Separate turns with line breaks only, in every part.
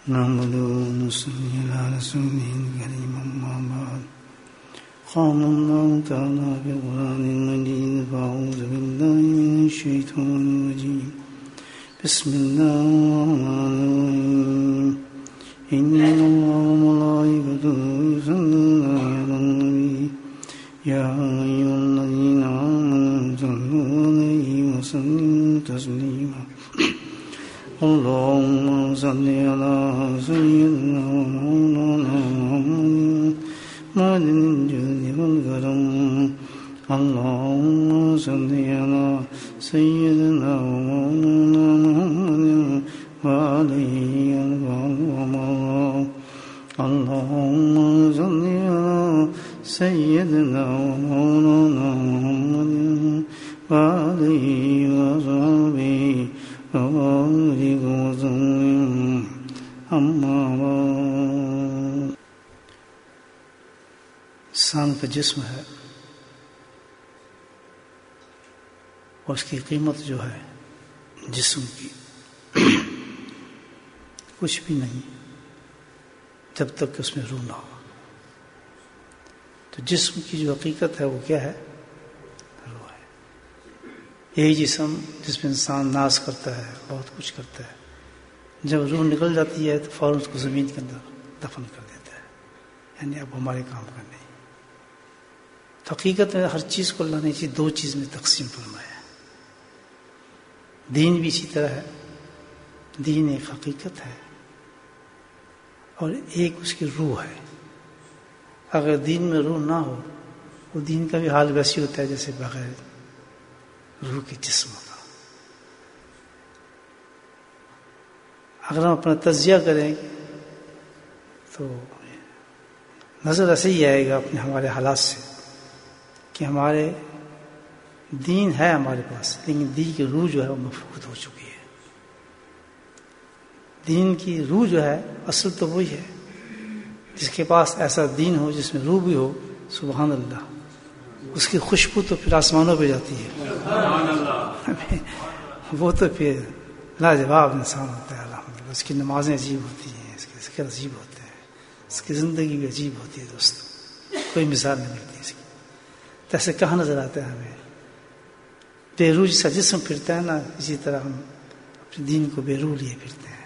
نحمده ونصلي على رسوله الكريم أما بعد قال الله تعالى في القرآن المجيد فأعوذ بالله من الشيطان الرجيم بسم الله الرحمن الرحيم إن الله وملائكته يصلون على النبي يا أيها الذين آمنوا صلوا عليه وسلموا تسليما اللهم صل على سيدنا ومولانا محمد معدن الجود والكرم اللهم صل على سيدنا ومولانا محمد وعليه ومولانا اللهم صل على سيدنا ومولانا محمد وعليه وصحبه وبارك وسلم أما بعد. انسان کا جسم ہے اور اس کی قیمت جو ہے جسم کی کچھ بھی نہیں جب تک اس میں روح نہ ہو. تو جسم کی جو حقیقت ہے وہ کیا ہے؟ روح ہے. یہی جسم جس میں انسان ناز کرتا ہے، بہت کچھ کرتا ہے، جب روح نکل جاتی ہے تو فوراً اس کو زمین کے اندر دفن کر دیتا ہے، یعنی اب ہمارے کام کا نہیں. تو حقیقت میں ہر چیز کو اللہ نے دو چیز میں تقسیم فرمایا ہے. دین بھی اسی طرح ہے. دین ایک حقیقت ہے اور ایک اس کی روح ہے. اگر دین میں روح نہ ہو وہ دین کا بھی حال ویسی ہوتا ہے جیسے بغیر روح کے جسم ہوتا. اگر ہم اپنا تجزیہ کریں گے تو نظر ایسے ہی آئے گا اپنے ہمارے حالات سے کہ ہمارے دین ہے ہمارے پاس، لیکن دین کی روح جو ہے وہ مفقود ہو چکی ہے. دین کی روح جو ہے اصل تو وہی ہے جس کے پاس ایسا دین ہو جس میں روح بھی ہو. سبحان اللہ، اس کی خوشبو تو پھر آسمانوں پہ جاتی ہے. وہ تو پھر لاجواب انسان ہوتا ہے. الحمدللہ اس کی نمازیں عجیب ہوتی ہیں، اس کے ذکر عجیب ہوتے ہیں، اس کی زندگی بھی عجیب ہوتی ہے. دوستو کوئی مثال نہیں ملتی اس کی. تو ایسے کہاں نظر آتا ہے ہمیں؟ بے روح جیسا جسم پھرتا ہے نا، اسی طرح ہم اپنے دین کو بے روح لیے پھرتے ہیں.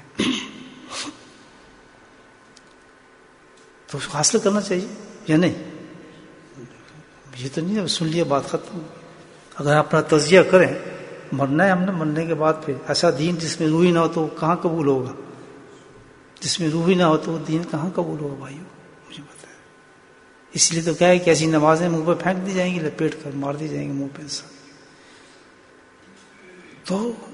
تو اس کو حاصل کرنا چاہیے یا نہیں؟ یہ تو نہیں سن لیا بات ختم. اگر اپنا تجزیہ کریں، مرنا ہے ہم نے، مرنے کے بعد پھر ایسا دین جس میں روح ہی نہ ہو تو کہاں قبول ہوگا؟ جس میں روح ہی نہ ہو تو وہ دین کہاں قبول ہوگا بھائیو؟ مجھے پتا ہے. اس لیے تو کیا ہے کہ ایسی نمازیں منہ پہ پھینک دی جائیں گی، لپیٹ کر مار دی جائیں گی منہ پہ انسان. تو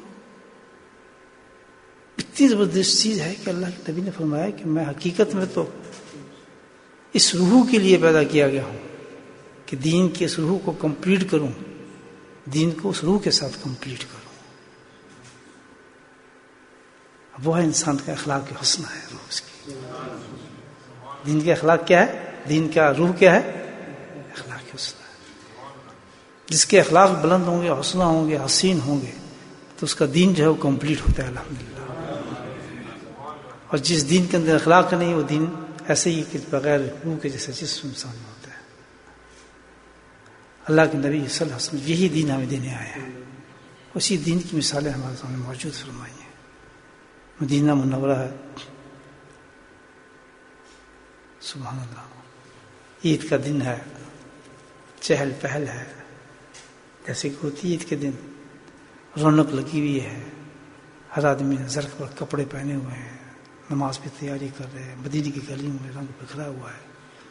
اتنی زبردست چیز ہے کہ اللہ کے نبی نے فرمایا کہ میں حقیقت میں تو اس روح کے لیے پیدا کیا گیا ہوں کہ دین کی اس روح کو کمپلیٹ کروں، دین کو اس روح کے ساتھ کمپلیٹ کروں. وہ ہے انسان کا اخلاق کے حسن ہے. روح اس کی دین کے اخلاق کیا ہے؟ دین کا روح کیا ہے؟ اخلاق کے حسن ہے. جس کے اخلاق بلند ہوں گے، حسنہ ہوں گے، حسین ہوں گے، تو اس کا دین جو ہے وہ کمپلیٹ ہوتا ہے الحمدللہ. اور جس دین کے اندر اخلاق نہیں، وہ دین ایسے ہی کہ بغیر روح کے جیسے جسم انسان میں ہوتا ہے. اللہ کے نبی صلی اللہ علیہ وسلم یہی دین ہمیں دینے آئے ہیں. اسی دین کی مثالیں ہمارے سامنے موجود فرمائی ہیں. مدینہ منورہ ہے. سبحان اللہ، عید کا دن ہے، چہل پہل ہے. جیسے کہ ہوتی عید کے دن رونق لگی ہوئی ہے. ہر آدمی نے زرق پر کپڑے پہنے ہوئے ہیں، نماز پہ تیاری کر رہے ہیں. مدینے کی گلیوں میں رنگ بکھرا ہوا ہے.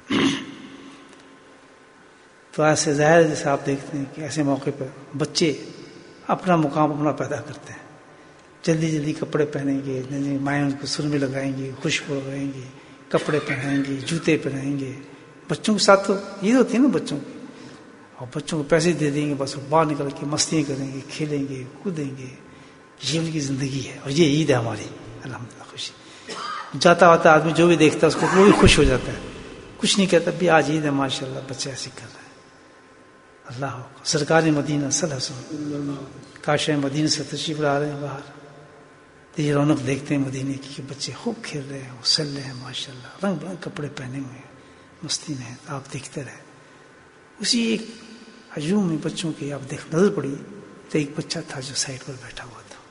تو ایسے ظاہر جیسے آپ دیکھتے ہیں کہ ایسے موقع پر بچے اپنا مقام اپنا پیدا کرتے ہیں. جلدی جلدی کپڑے پہنیں گے، مائیں ان کو سرمے لگائیں گی، خوشبو لگائیں گی، کپڑے پہنیں گے، جوتے پہنیں گے. بچوں کے ساتھ تو عید ہوتی ہے نا بچوں کی، اور بچوں کو پیسے دے دیں گے، بس باہر نکل کے مستیاں کریں گے، کھیلیں گے، کودیں گے. یہ ان کی زندگی ہے اور یہ عید ہے ہماری. الحمدللہ خوشی. جاتا آتا آدمی جو بھی دیکھتا ہے اس کو وہ بھی خوش ہو جاتا ہے. کچھ نہیں کہتا بھی آج عید ہے ماشاءاللہ بچے ایسے کر رہے ہیں. اللہ سرکار مدینہ صلی اللہ علیہ وسلم کاشِ مدینہ سے تشریف لا رہے ہیں باہر. تو یہ رونق دیکھتے ہیں مدینے کی کہ بچے خوب کھیل رہے ہیں، اسل رہے ہیں، ماشاء اللہ رنگ برنگ کپڑے پہنے ہوئے ہیں، مستی میں ہیں، تو آپ دیکھتے رہے۔ اسی ایک ہجوم میں بچوں کی آپ دیکھ نظر پڑی تو ایک بچہ تھا جو سائڈ پر بیٹھا ہوا تھا،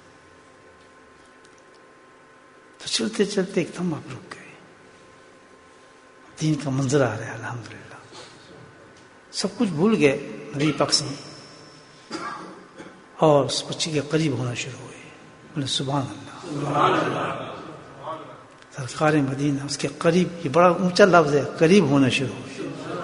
تو چلتے چلتے ایک دم آپ رک گئے۔ دین کا منظر آ رہا ہے، الحمدللہ سب کچھ بھول گئے نبی پاک سے، اور اس بچے کے قریب ہونا شروع ہوئے۔ بولے سبحان اللہ، سرکار مدینہ اس کے قریب، یہ بڑا اونچا لفظ ہے، قریب ہونا شروع ہوئے۔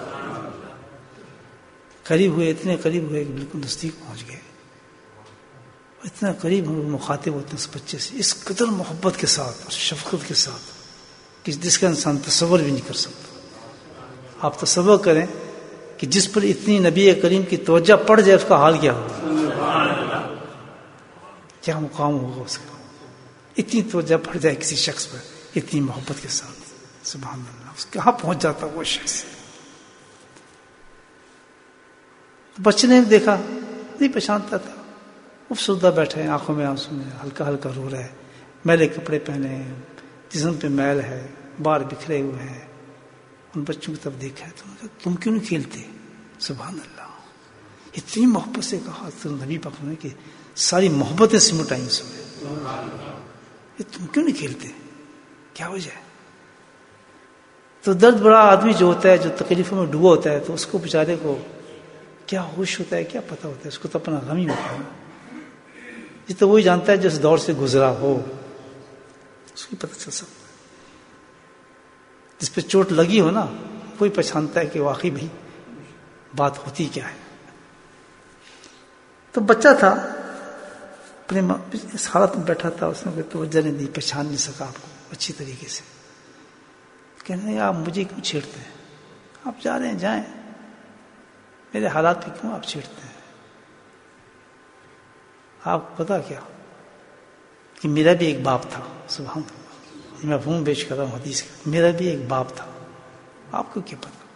قریب ہوئے، اتنے قریب ہوئے کہ بالکل نزدیک پہنچ گئے، اتنا قریب ہم لوگ مخاطب ہوتے ہیں اس بچے سے، اس قدر محبت کے ساتھ اور شفقت کے ساتھ کہ جس کا انسان تصور بھی نہیں کر سکتا۔ آپ تصور کریں کہ جس پر اتنی نبی کریم کی توجہ پڑ جائے اس کا حال کیا ہوگا، کیا مقام ہوگا اس کا، اتنی توجہ پڑ جائے کسی شخص پر اتنی محبت کے ساتھ، سبحان اللہ، اس کہاں پہنچ جاتا وہ شخص۔ بچے نے دیکھا نہیں پہچانتا تھا، افسردہ بیٹھے ہیں، آنکھوں میں آنسو میں، ہلکا ہلکا رو رہا ہے، میلے کپڑے پہنے ہیں، جسم پہ میل ہے، بال بکھرے ہوئے ہیں۔ ان بچوں کی طرف دیکھا ہے تو تم کیوں نہیں کھیلتے؟ سبحان اللہ، اتنی محبت سے کہا تو نبی پاک نے کہ ساری محبتیں سمٹائیں اس میں، یہ تم کیوں نہیں کھیلتے، کیا وجہ ہے؟ تو درد بڑا آدمی جو ہوتا ہے، جو تکلیفوں میں ڈوبا ہوتا ہے، تو اس کو بیچارے کو کیا ہوش ہوتا ہے، کیا پتہ ہوتا ہے، اس کو تو اپنا غم ہی ہوتا ہے، یہ تو وہی جانتا ہے جس دور سے گزرا ہو، اس کو پتہ چل سکتا ہے۔ جس پہ چوٹ لگی ہو نا، وہی پہچانتا ہے کہ واقعی بھائی بات ہوتی کیا ہے۔ تو بچہ تھا اپنے اس حالت میں بیٹھا تھا، اس نے کوئی توجہ نہیں دی، پہچان نہیں سکا آپ کو اچھی طریقے سے۔ کہنے آپ مجھے کیوں چھیڑتے ہیں، آپ جا رہے ہیں جائیں، میرے حالات پہ کیوں آپ چھیڑتے ہیں؟ آپ کو پتا کیا کہ میرا بھی ایک باپ تھا، سبحان اللہ، میں مفہوم پیش کر رہا ہوں حدیث کا، میرا بھی ایک باپ تھا، آپ کو کیا پتا؟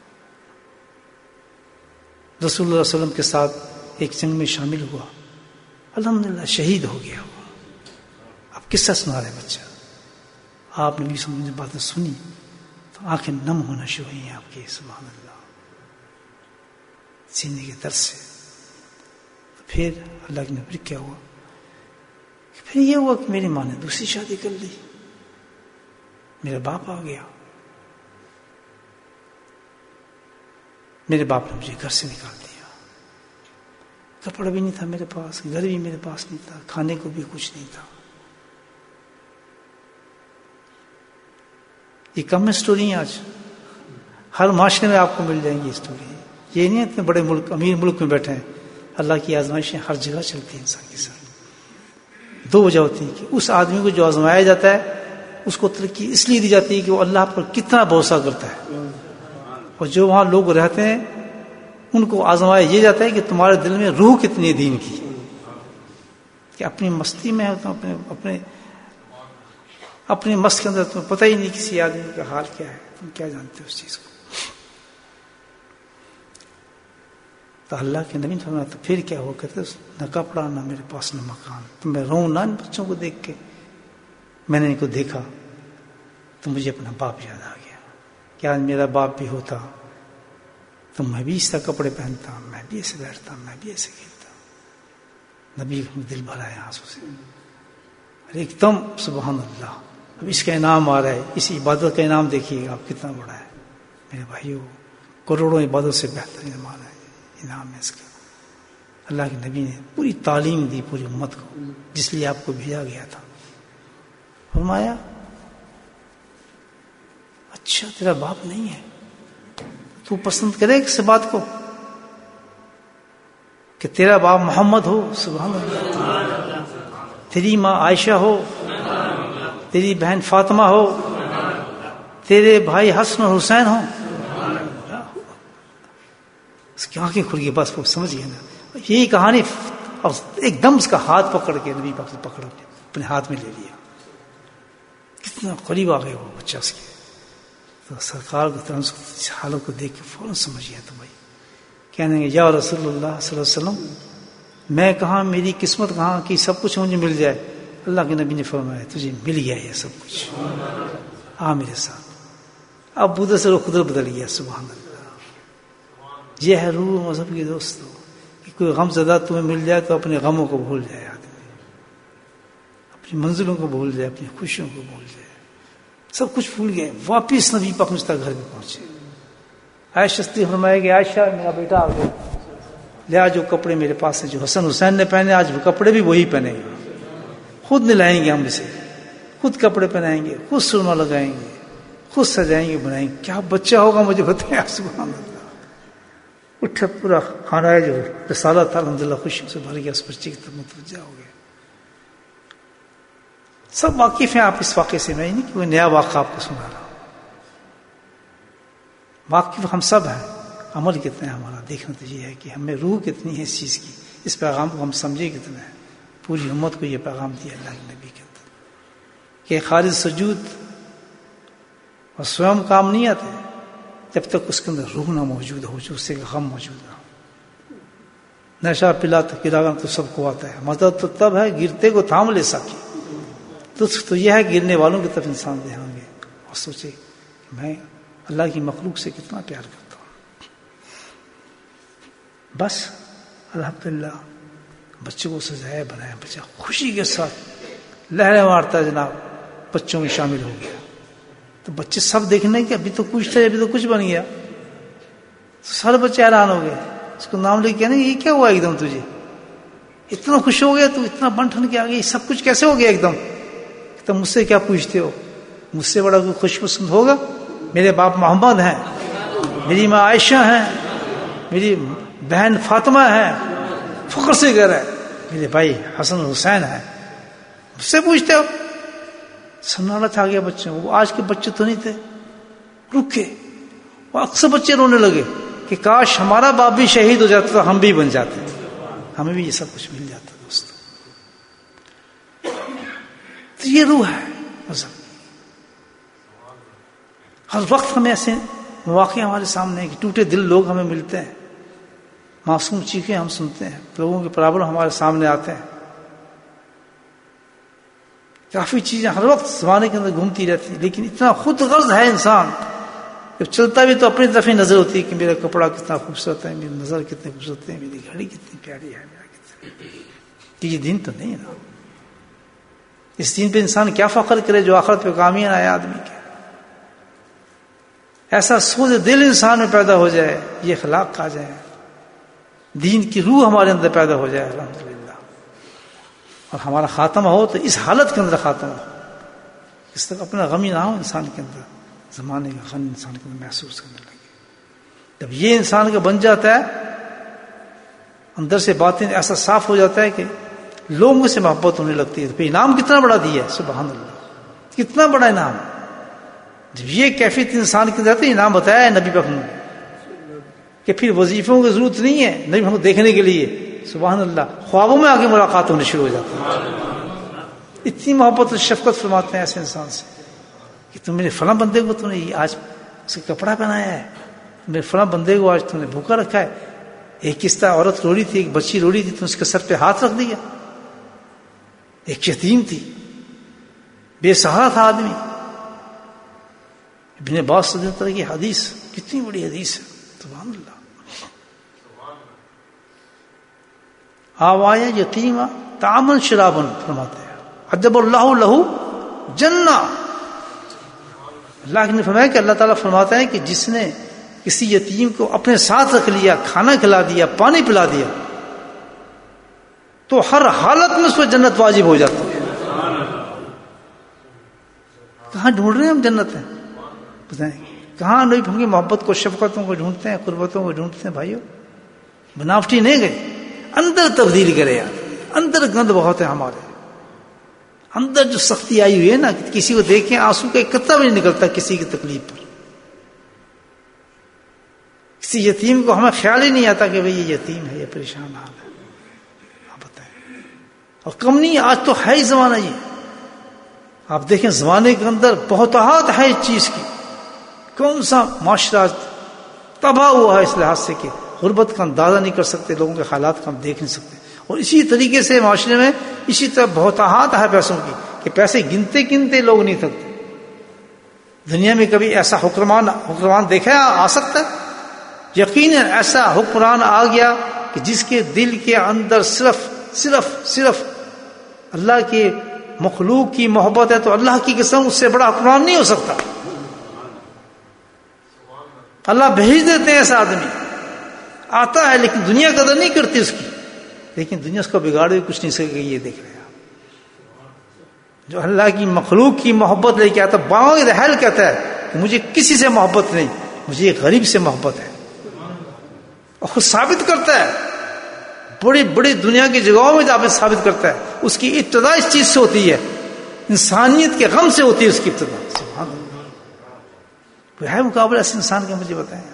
رسول اللہ علیہ وسلم کے ساتھ ایک جنگ میں شامل ہوا، الحمدللہ شہید ہو گیا وہ۔ اب قصہ سنا رہے بچہ، آپ نے بھی سمجھنے باتیں سنی تو آنکھیں نم ہونا شروع ہوئی ہیں آپ کی، سبحان اللہ، سینے کے درد سے۔ پھر اللہ کے نبی کیا ہوا، پھر یہ ہوا کہ میری ماں نے دوسری شادی کر لی، میرا باپ آ گیا، میرے باپ نے مجھے گھر سے نکال دیا، کپڑا بھی نہیں تھا میرے پاس، گھر بھی میرے پاس نہیں تھا، کھانے کو بھی کچھ نہیں تھا۔ یہ کم اسٹوری آج ہر معاشرے میں آپ کو مل جائیں گی اسٹوری، یہ نہیں اتنے بڑے ملک، امیر ملک میں بیٹھے ہیں، اللہ کی آزمائشیں ہر جگہ چلتی ہیں انسان کے ساتھ۔ دو وجہ ہوتی ہے کہ اس آدمی کو جو آزمایا جاتا ہے اس کو ترقی اس لیے دی جاتی ہے کہ وہ اللہ پر کتنا بھروسہ کرتا ہے، اور جو وہاں لوگ رہتے ہیں ان کو آزمایا یہ جاتا ہے کہ تمہارے دل میں روح کتنی ہے دین کی، کہ اپنی مستی میں ہو، اپنے مست کے اندر تمہیں پتہ ہی نہیں کسی آدمی کا حال کیا ہے، تم کیا جانتے ہو اس چیز کو۔ تو اللہ کے نبی نے فرمایا تو پھر کیا ہو، کہتے نہ کپڑا نہ میرے پاس نہ مکان، تو میں روؤں نہ ان بچوں کو دیکھ کے۔ میں نے ان کو دیکھا تو مجھے اپنا باپ یاد آ گیا کہ آج میرا باپ بھی ہوتا تو میں بھی اس طرح کپڑے پہنتا، میں بھی ایسے بیٹھتا، میں بھی ایسے کھیلتا۔ نبی دل بھرا ہے آنسو سے، ایک دم سبحان اللہ، اب اس کا انعام آ رہا ہے، اس عبادت کا انعام دیکھیے آپ کتنا بڑا ہے میرے بھائیوں، کروڑوں عبادت سے بہتر انعام ہے اس کا۔ اللہ کے نبی نے پوری تعلیم دی پوری امت کو جس لیے آپ کو بھیجا گیا تھا۔ فرمایا اچھا تیرا باپ نہیں ہے، تو پسند کرے کس بات کو کہ تیرا باپ محمد ہو، سبحان اللہ، تیری ماں عائشہ ہو، تیری بہن فاطمہ ہو، تیرے بھائی حسن اور حسین ہوں، اس کی آنکھیں کھل گئی، بس وہ سمجھ گیا نا یہی کہانی، اور ایک دم اس کا ہاتھ پکڑ کے نبی پاک سے پکڑ کے اپنے ہاتھ میں لے لیا، کتنا قریب آ گئے وہ بچہ اس کے۔ تو سرکار کو اس حالت کو دیکھ کے فوراً سمجھ گیا تو بھائی کہنے گے یا رسول اللہ صلی اللہ علیہ وسلم، میں کہاں، میری قسمت کہاں کہ سب کچھ مجھے مل جائے، اللہ کے نبی نے فرمایا تجھے مل گیا یہ سب کچھ، آ میرے ساتھ. اب بدھ سے رخ قدرت بدل گیا. سبحان اللہ. یہ ہے روح مذہب کی دوستوں، کہ کوئی غم زدہ تمہیں مل جائے تو اپنے غموں کو بھول جائے آدمی، اپنی منزلوں کو بھول جائے، اپنی خوشیوں کو بھول جائے، سب کچھ بھول گئے. واپس نبی پاک مصطفیٰ گھر میں پہنچے. عائشہ صدیقہ فرمایا کہ عائشہ میرا بیٹا آ گیا، لیا جو کپڑے میرے پاس ہیں جو حسن حسین نے پہنے، آج وہ کپڑے بھی وہی پہنیں گے، خود نلائیں گے ہم سے، خود کپڑے پہنائیں گے، خود سرما لگائیں گے، خود سجائیں گے بنائیں گے. کیا بچہ ہوگا مجھے بتائیں. سبحان اللہ. اٹھا پورا کھانا ہے جو رسالہ تھا الحمدللہ خوشیوں سے بھر گیا. اس بچے کی طرف متوجہ ہو گیا. سب واقف ہیں آپ اس واقعے سے، میں نہیں کہ کوئی نیا واقعہ آپ کو سنا رہا ہوں. واقف ہم سب ہیں. عمل کتنا ہے ہمارا دیکھنا تو یہ ہے کہ ہمیں روح کتنی ہے اس چیز کی، اس پیغام کو ہم سمجھے کتنا ہے. پوری امت کو یہ پیغام دیا اللہ کے نبی کے اندر کہ خارج سجود اور سوئم کام نہیں آتے جب تک اس کے اندر روح نہ موجود ہو، جو اس سے غم موجود نہ ہو. نشہ پلاتا گرانا تو سب کو آتا ہے، مدد تو تب ہے گرتے کو تھام لے سکی. تو یہ ہے گرنے والوں کی طرف انسان دھیان دے اور سوچے کہ میں اللہ کی مخلوق سے کتنا پیار کرتا ہوں. بس الحمدللہ بچوں کو سجایا بنایا، بچہ خوشی کے ساتھ لہریں مارتا ہے جناب، بچوں میں شامل ہو گیا. تو بچے سب دیکھنے کہ ابھی تو کچھ تھے، ابھی تو کچھ بن گیا. تو سارے بچے حیران ہو گئے. اس کو نام لے کے کہنے یہ کیا ہوا ایک دم، تجھے اتنا خوش ہو گیا، تو اتنا بن ٹھن کے آ گئی، سب کچھ کیسے ہو گیا ایک دم. تو مجھ سے کیا پوچھتے ہو، مجھ سے بڑا کوئی خوش پسند ہوگا؟ میرے باپ محمد ہیں، میری ماں عائشہ ہیں، میری بہن فاطمہ ہے، فخر سے کہہ رہا ہے، میرے بھائی حسن حسین ہیں، مجھ سے پوچھتے ہو. سنانا تھا گیا بچوں. وہ آج کے بچے تو نہیں تھے، رکے. وہ اکثر بچے رونے لگے کہ کاش ہمارا باپ بھی شہید ہو جاتا تو ہم بھی بن جاتے، ہمیں بھی یہ سب کچھ مل جاتا. دوستوں تو یہ روح ہے مذہب. ہر وقت ہمیں ایسے مواقع ہمارے سامنے ہیں کہ ٹوٹے دل لوگ ہمیں ملتے ہیں، معصوم چیخیں ہم سنتے ہیں، لوگوں کے پرابلم ہمارے سامنے آتے ہیں. کافی چیزیں ہر وقت زمانے کے اندر گھومتی رہتی، لیکن اتنا خود غرض ہے انسان، جب چلتا بھی تو اپنی طرف ہی نظر ہوتی ہے کہ میرا کپڑا کتنا خوبصورت ہے، میری نظر کتنی خوبصورت ہے، میری گھڑی کتنی پیاری ہے، میرا کتنا. کہ یہ دین تو نہیں ہے نا. اس دین پہ انسان کیا فخر کرے جو آخرت پہ کامیاب آئے آدمی کے. ایسا سوز دل انسان میں پیدا ہو جائے، یہ اخلاق آ جائے، دین کی روح ہمارے اندر پیدا ہو جائے الحمدللہ، اور ہمارا خاتمہ ہو تو اس حالت کے اندر خاتمہ ہو، اس طرح اپنا غمی نہ ہو انسان کے اندر، زمانے کا غم انسان کے اندر محسوس کرنے لگے. جب یہ انسان کا بن جاتا ہے، اندر سے باطن ایسا صاف ہو جاتا ہے کہ لوگوں سے محبت ہونے لگتی ہے. تو انعام کتنا بڑا دیا ہے، سبحان اللہ، کتنا بڑا انعام. جب یہ کیفیت انسان کے اندر انعام بتایا ہے نبی پاک نے کہ پھر وظیفوں کی ضرورت نہیں ہے نبی ہم کو دیکھنے کے لیے، سبحان اللہ، خوابوں میں آگے ملاقات ہونے شروع ہو جاتی ہے. اتنی محبت اور شفقت فرماتے ہیں ایسے انسان سے کہ تم میرے فلاں بندے کو تم نے آج اسے کپڑا پہنایا ہے، میرے فلاں بندے کو آج تم نے بھوکا رکھا ہے. ایک کس عورت رو رہی تھی، ایک بچی رو رہی تھی، تم اس کے سر پہ ہاتھ رکھ دیا. ایک یتیم تھی، بے سہارا تھا آدمی. ابن عباس رضی اللہ عنہ کی حدیث کتنی بڑی حدیث ہے، سبحان اللہ. آوایا یتیما تعامن شرابن فرماتے ہیں، عجب اللہ لہو جنہ. اللہ نے فرمایا کہ اللہ تعالیٰ فرماتا ہے کہ جس نے کسی یتیم کو اپنے ساتھ رکھ لیا، کھانا کھلا دیا، پانی پلا دیا، تو ہر حالت میں اس پر جنت واجب ہو جاتی ہے. کہاں ڈھونڈ رہے ہیں ہم جنت ہیں؟ بتائیں کہاں نہیں ہم کی محبت کو، شفقتوں کو ڈھونڈتے ہیں، قربتوں کو ڈھونڈتے ہیں. بھائیو بناوٹی نہیں گئے، اندر تبدیل کرے یار. اندر گند بہت ہے ہمارے اندر، جو سختی آئی ہوئی ہے نا، کسی کو دیکھیں آنسو کا ایک قطرہ بھی نہیں نکلتا کسی کی تکلیف پر. کسی یتیم کو ہمیں خیال ہی نہیں آتا کہ بھئی یہ یتیم ہے، یہ پریشان حال ہے. آپ بتائیں، اور کم نہیں، آج تو ہے ہی زمانہ. یہ آپ دیکھیں زمانے کے اندر بہتات ہے اس چیز کی. کون سا معاشرہ تباہ ہوا ہے اس لحاظ سے کہ غربت کا اندازہ نہیں کر سکتے، لوگوں کے حالات کا ہم دیکھ نہیں سکتے. اور اسی طریقے سے معاشرے میں اسی طرح بہتاحت ہے پیسوں کی کہ پیسے گنتے گنتے لوگ نہیں تھکتے. دنیا میں کبھی ایسا حکمران دیکھا آ سکتا ہے؟ یقیناً ایسا حکمران آ گیا کہ جس کے دل کے اندر صرف اللہ کے مخلوق کی محبت ہے. تو اللہ کی قسم اس سے بڑا حکمران نہیں ہو سکتا. اللہ بھیج دیتے ہیں ایسا آدمی آتا ہے لیکن دنیا قدر نہیں کرتی اس کی, لیکن دنیا اس کو بگاڑے کچھ نہیں سکے. یہ دیکھ رہے ہیں جو اللہ کی مخلوق کی محبت لے کے آتا, باؤں رحل کہتا ہے کہ مجھے کسی سے محبت نہیں, مجھے ایک غریب سے محبت ہے. اور خود ثابت کرتا ہے بڑی بڑی دنیا کی جگہوں میں جب ثابت کرتا ہے. اس کی ابتدا اس چیز سے ہوتی ہے, انسانیت کے غم سے ہوتی ہے اس کی ابتدا. سبحان اللہ. کوئی ہے مقابلہ اس انسان کا؟ مجھے بتائیں.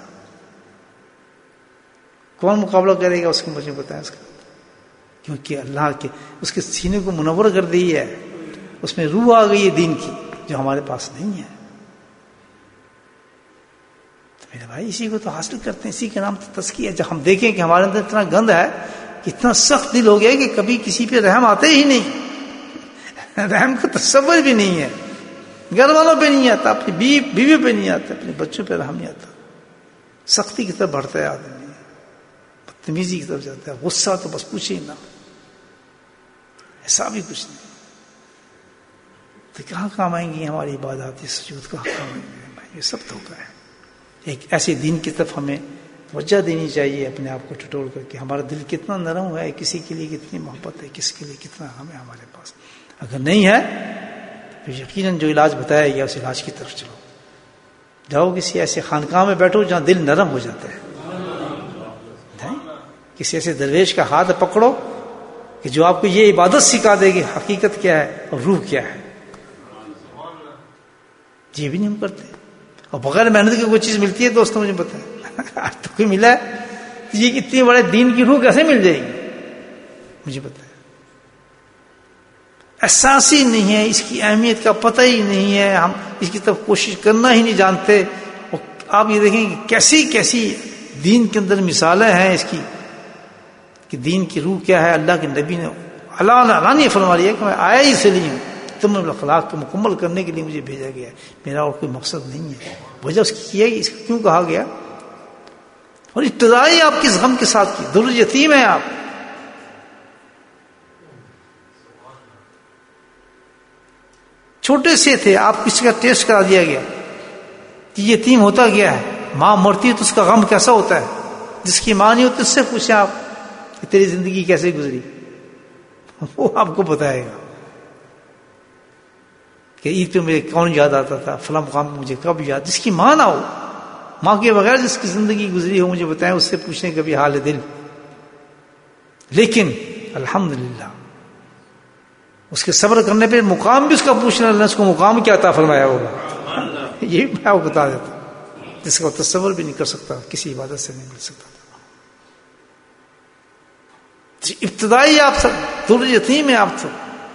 کون مقابلہ کرے گا اس کو؟ مجھے بتائیں اس کا. کیونکہ اللہ کے اس کے سینے کو منور کر دی ہے, اس میں روح آ گئی ہے دین کی جو ہمارے پاس نہیں ہے. تو میرے بھائی اسی کو تو حاصل کرتے ہیں, اسی کے نام تو تزکیہ ہے. جب ہم دیکھیں کہ ہمارے اندر اتنا گند ہے کہ اتنا سخت دل ہو گیا کہ کبھی کسی پہ رحم آتے ہی نہیں, رحم کا تصور بھی نہیں ہے, گھر والوں پہ نہیں آتا, اپنی بیوی پہ نہیں آتا, اپنے بچوں پہ رحم نہیں آتا. سختی کی طرف بڑھتا ہے آدمی, بدتمیزی کی طرف جاتا ہے, غصہ تو بس پوچھے ہی نہ, ایسا بھی کچھ نہیں. تو کہاں کام آئیں گی ہماری عبادات, یہ سجود کہاں کام آئیں گے؟ یہ سب دھوکہ ہے. ایک ایسے دین کی طرف ہمیں توجہ دینی چاہیے, اپنے آپ کو ٹٹول کر کے ہمارا دل کتنا نرم ہے, کسی کے لیے کتنی محبت ہے, کس کے لیے کتنا ہم ہے ہمارے پاس. اگر نہیں ہے تو یقیناً جو علاج بتایا گیا اس علاج کی طرف چلو. جاؤ کسی ایسے خانقاہ میں بیٹھو جہاں دل نرم ہو جاتا ہے. کسی ایسے درویش کا ہاتھ پکڑو کہ جو آپ کو یہ عبادت سکھا دے گی حقیقت کیا ہے اور روح کیا ہے. یہ بھی نہیں ہم کرتے, اور بغیر محنت کی کوئی چیز ملتی ہے دوستوں مجھے پتا ہے آج تو کوئی ملا ہے, یہ اتنی بڑے دین کی روح کیسے مل جائے گی؟ مجھے پتا ہے احساس ہی نہیں ہے, اس کی اہمیت کا پتہ ہی نہیں ہے, ہم اس کی طرف کوشش کرنا ہی نہیں جانتے. اور آپ یہ دیکھیں کہ کیسی کیسی دین کے اندر مثالیں ہیں اس کی کہ دین کی روح کیا ہے. اللہ کے نبی نے علانیہ فرما لیا کہ میں آیا ہی سے نہیں ہوں, تم اخلاق کو مکمل کرنے کے لیے مجھے بھیجا گیا ہے, میرا اور کوئی مقصد نہیں ہے. وجہ اس کی ہے اس کو کیوں کہا گیا, اور ابتدائی آپ کس غم کے ساتھ کی, در یتیم ہے آپ. چھوٹے سے تھے آپ, کسی کا ٹیسٹ کرا دیا گیا کہ یتیم ہوتا گیا ہے. ماں مرتی ہے تو اس کا غم کیسا ہوتا ہے, جس کی ماں نہیں ہوتی اس سے پوچھیں آپ کہ تیری زندگی کیسے گزری, وہ آپ کو بتائے گا کہ عید پہ مجھے کون یاد آتا تھا, فلاں مقام پہ مجھے کب یاد. جس کی ماں نہ ہو, ماں کے بغیر جس کی زندگی گزری ہو, مجھے بتائیں, اس سے پوچھیں کبھی حال دل. لیکن الحمدللہ اس کے صبر کرنے پہ مقام بھی اس کا پوچھنا, اللہ اس کو مقام کیا عطا فرمایا ہوگا, یہ میں آپ کو بتا دیتا ہوں, جس کا تصور بھی نہیں کر سکتا, کسی عبادت سے نہیں مل سکتا. ابتدائی آپ سب در یتیم ہے, آپ تو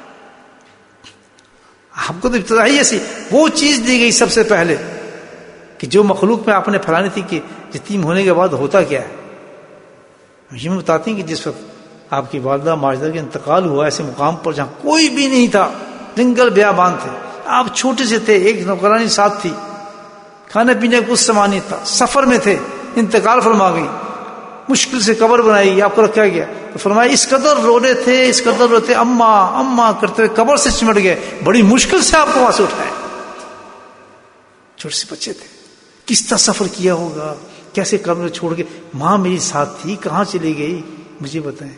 آپ کو تو ابتدائی ایسی وہ چیز دی گئی سب سے پہلے کہ جو مخلوق میں آپ نے پھیلانی تھی کہ یتیم ہونے کے بعد ہوتا کیا ہے. یہ میں بتاتی ہیں کہ جس وقت آپ کی والدہ ماجدہ کا انتقال ہوا ایسے مقام پر جہاں کوئی بھی نہیں تھا, جنگل بیابان تھے, آپ چھوٹے سے تھے, ایک نوکرانی ساتھ تھی, کھانے پینے کا کچھ سامان نہیں تھا, سفر میں تھے, انتقال فرما گئی, مشکل سے قبر بنائی گئی, آپ کو رکھا گیا. تو فرمایا اس قدر رو رہے تھے, اس قدر روتے, اماں اماں کرتے ہوئے قبر سے چمٹ گئے, بڑی مشکل سے آپ کو وہاں سے اٹھائے. چھوٹے سے بچے تھے, کس طرح سفر کیا ہوگا, کیسے قبر چھوڑ کے, ماں میری ساتھ تھی, کہاں چلی گئی, مجھے بتائیں.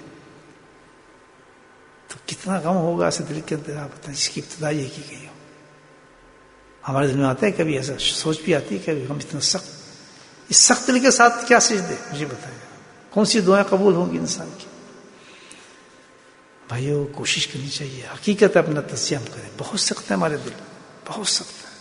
تو کتنا غم ہوگا ایسے دل کے اندر, آپ بتائیں, جس کی ابتدا یہ کی گئی ہو. ہمارے دل میں آتا ہے کبھی ایسا سوچ بھی آتی ہے کہ ہم اتنا سخت, اس سخت دل کے ساتھ کیا سجدے, مجھے بتائیں کون سی دعائیں قبول ہوں گی انسان کی. بھائیو کوشش کرنی چاہیے, حقیقت اپنا تجزیہ ہم کریں. بہت سخت ہے ہمارے دل, بہت سخت ہے.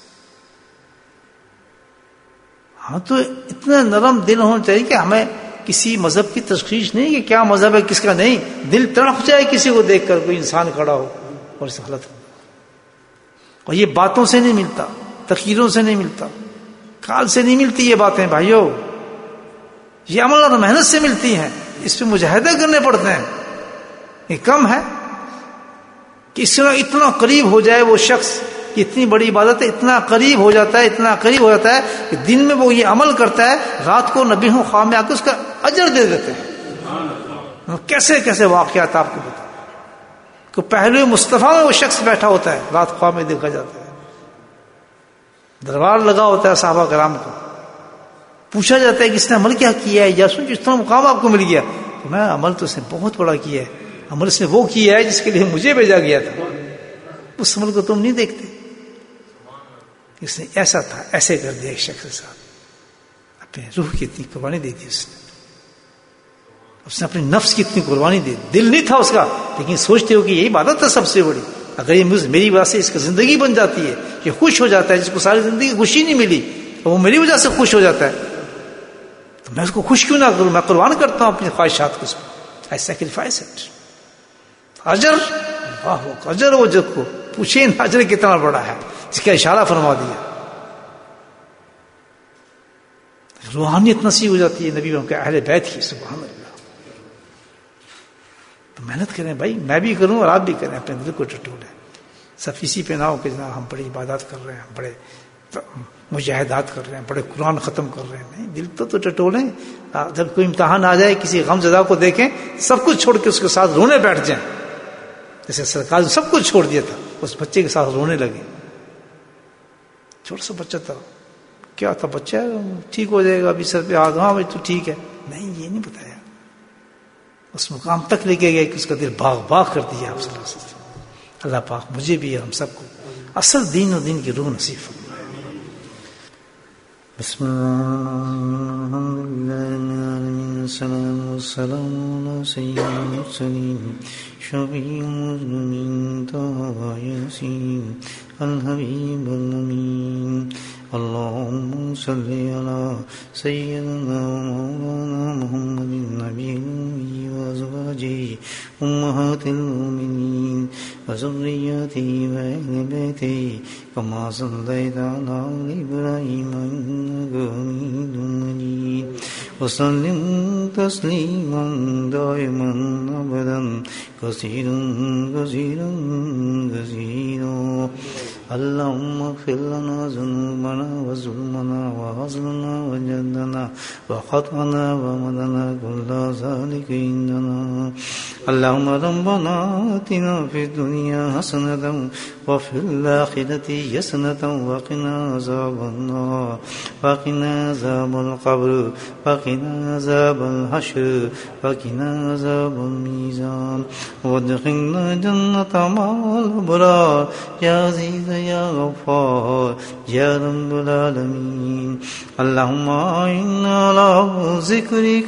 ہاں تو اتنا نرم دل ہونا چاہیے کہ ہمیں کسی مذہب کی تشخیص نہیں کہ کیا مذہب ہے کس کا نہیں, دل تڑپ جائے کسی کو دیکھ کر, کوئی انسان کھڑا ہو اور اس حالت میں. اور یہ باتوں سے نہیں ملتا, تقریروں سے نہیں ملتا, کال سے نہیں ملتی یہ باتیں بھائیو, یہ عمل اور محنت سے ملتی ہیں, اس پہ مجاہدہ کرنے پڑتے ہیں. یہ کم ہے کہ اس طرح اتنا قریب ہو جائے وہ شخص، اتنی بڑی عبادت ہے، اتنا قریب ہو جاتا ہے، اتنا قریب ہو جاتا ہے کہ دن میں وہ یہ عمل کرتا ہے، رات کو نبی ہوں خواب میں آ کے اس کا اجر دے دیتے ہیں۔ کیسے کیسے واقعات آپ کو بتا کہ پہلے مصطفیٰ میں وہ شخص بیٹھا ہوتا ہے، رات خواب میں دیکھا جاتا ہے، دربار لگا ہوتا ہے صحابہ کرام کا، پوچھا جاتا ہے کہ اس نے عمل کیا ہے، یا سوچ اس طرح مقام آپ کو مل گیا، میں عمل تو اس نے بہت بڑا کیا ہے، عمل اس نے وہ کیا ہے جس کے لیے مجھے بھیجا گیا تھا، اس عمل کو تم نہیں دیکھتے، اس نے ایسا تھا، ایسے کر دیا ایک شخص کے ساتھ، اپنے روح کی اتنی قربانی دے دی اس نے اپنی نفس کی اتنی قربانی دے دی، دل نہیں تھا اس کا، لیکن سوچتے ہو کہ یہی عبادت ہے سب سے بڑی، اگر یہ میری وجہ سے اس کی زندگی بن جاتی ہے، یہ خوش ہو جاتا ہے، جس کو ساری زندگی خوشی نہیں ملی اور وہ میری وجہ سے خوش ہو جاتا ہے، تو میں اس کو خوش کیوں نہ کروں، میں قربان کرتا ہوں اپنی خواہشات کو اس پر، I sacrifice it۔ اجر، واہ اجر، وہ جب کو پوچھے اجر کتنا بڑا ہے جس کا اشارہ فرما دیا، روحانیت نصیب ہو جاتی ہے نبی کے اہل بیت کی، سبحان اللہ۔ تو محنت کریں بھائی، میں بھی کروں اور آپ بھی کریں، اپنے دل کو ٹٹولیں، سب اسی پہ نہ ہو کہ جناب ہم بڑی عبادات کر رہے ہیں، بڑے مجاہدات کر رہے ہیں، بڑے قرآن ختم کر رہے ہیں، نہیں، دل تو ٹٹولیں، جب کوئی امتحان آ جائے، کسی غم زدہ کو دیکھیں، سب کچھ چھوڑ کے اس کے ساتھ رونے بیٹھ جائیں، جیسے سرکار نے سب کچھ چھوڑ دیا تھا، اس بچے کے ساتھ رونے لگے، چھوٹا سا بچہ تھا، کیا تھا بچہ، ٹھیک ہو جائے گا، ابھی سر پہ ہاتھ، ہاں بھائی تو ٹھیک ہے، نہیں یہ نہیں بتایا، اس مقام تک لے کے گئے کہ اس کا دل باغ باغ کر دیا آپ صلی اللہ علیہ وسلم۔ اللہ پاک مجھے بھی ہم سب کو اصل دین و دین کی روح نصیب فرمائے۔ بسم اللہ، السلام والسلام علی سید المرسلین، شفیع المذنبین، طه یاسین، الحبیب الامین، اللهم صل على سيدنا ومولانا محمد النبي الأمي وأزواجه أمهات المؤمنين وذرياته وأهل بيته كما صليت على آل إبراهيم إنك حميد مجيد وسلم تسليما دائما أبدا كثيرا كثيرا كثيرا اللهم اغفر لنا ذنوبنا وظلمنا وهزلنا وجدنا وخطأنا ومدنا كل ذلك عندنا اللهم ربنا آتنا في الدنيا حسنة وفي الآخرة حسنة وقنا عذاب النار وقنا عذاب القبر وقنا عذاب الحشر وقنا عذاب الميزان وادخلنا جنة مع الأبرار يا عزيز يا غفار يا رب العالمين اللهم أعنا على ذكرك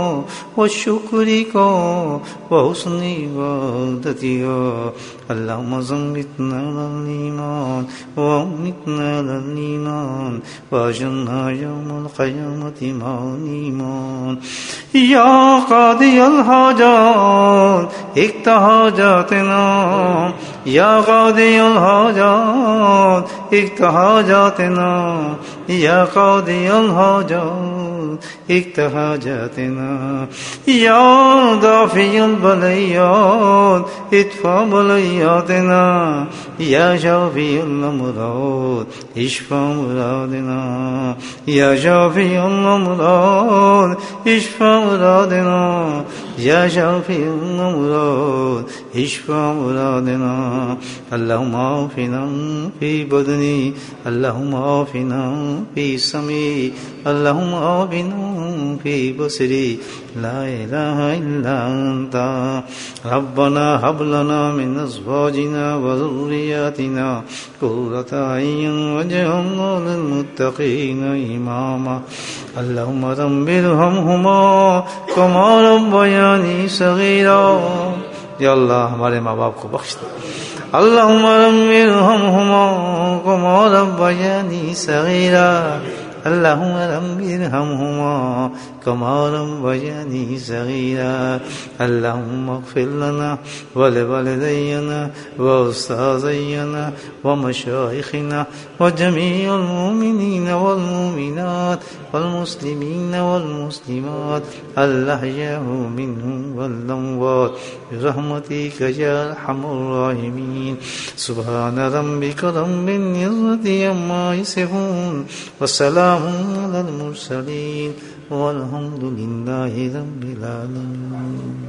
وشكرك وحسن عبادتك اللهم ثبتنا على الإيمان وأمتنا على الإيمان وأجرنا يوم القيامة مع الإيمان يا قاضي الحاجات اقض حاجاتنا يا قاضي الحاجات اقض حاجاتنا يا قاضي الحاجات اقض حاجاتنا يا دافع البليات ادفع بلياتنا يا شافي الأمراض اشف مرادنا يا شافي الأمراض اشف مرادنا يا شافي الأمراض اشف مرادنا اللهم عافنا في بدني اللهم عافنا في سمعي اللهم عافنا في بصري لا إله إلا أنت ربنا هب لنا من أزواجنا وذرياتنا قرة أعين واجعلنا للمتقين إماما اللهم رب ارحمهما كما ربياني صغيرا یا اللہ ہمارے ماں باپ کو بخش دے اللہم رب ارحمہما کما ربیانی صغیرا
اللهم رب ارحمهما كما ربياني صغيرا اللهم اغفر لنا ولوالدينا وأستاذينا ومشايخنا وجميع المؤمنين والمؤمنات والمسلمين والمسلمات الأحياء منهم والأموات برحمتك يا أرحم الراحمين سبحان ربك رب العزة عما يصفون وسلام على المرسلين والحمد لله رب العالمين.